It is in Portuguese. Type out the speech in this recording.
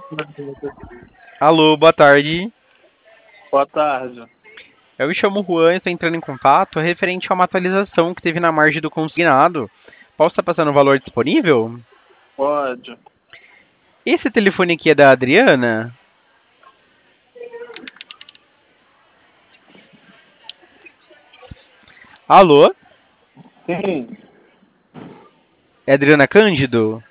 Alô, boa tarde. Boa tarde. Eu me chamo Juan e estou entrando em contato referente a uma atualização que teve na margem do consignado. Posso estar passando o valor disponível? Pode. Esse telefone aqui é da Adriana? Alô? Sim, É Adriana Cândido?